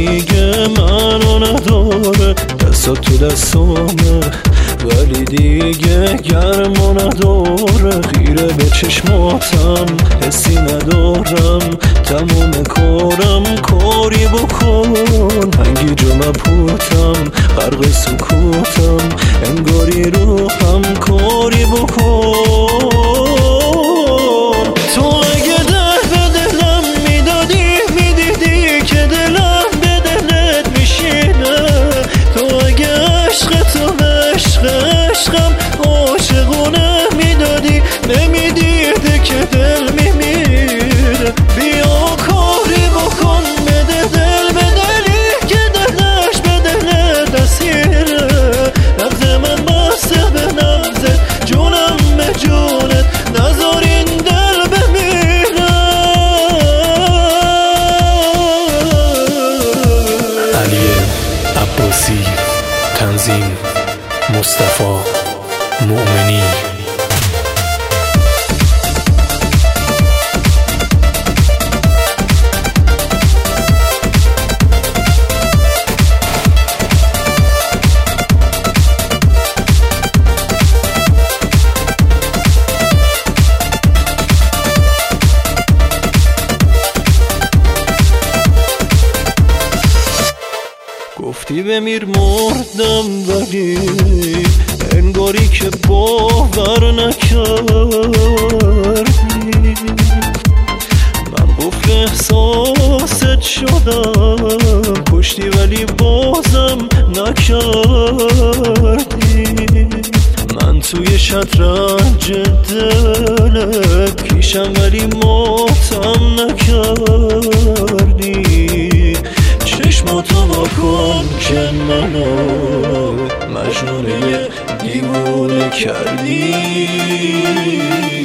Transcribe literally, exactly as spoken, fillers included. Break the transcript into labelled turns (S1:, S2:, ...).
S1: دیگه منو نداره، دستات تو دستامه ولی دیگه گرمو نداره. خیره به چشماتم حسی ندارم، تموم کارم کاری بکن. هنگی جو مبهوتم غرق سکوتم، انگاری روحم کاری بکن. تو اگه ده به دلم میدادی میدیدی که دلم به دلت میشینه. تو اگه عشق تو عشق عشقم عاشقونه میدادی نمیدیده که دل میمیره. بیا کاری بکن بده دل به دلی که دلش به دلت اسیره. نبض من بسته به نبضت، جونم به جونت، نذار این دل بمیره.
S2: علی عباسی، تنظیم مصطفی مؤمنی.
S1: گفتی بمیر مردم ولی انگاری که باور نکردی. من قفل احساست شدم، کشتی ولی بازم نکردی. من توی شطرنج دلت کیشم ولی ماتم نکردی. چشماتو با کن که منو مجنون یه دیوونه کردی.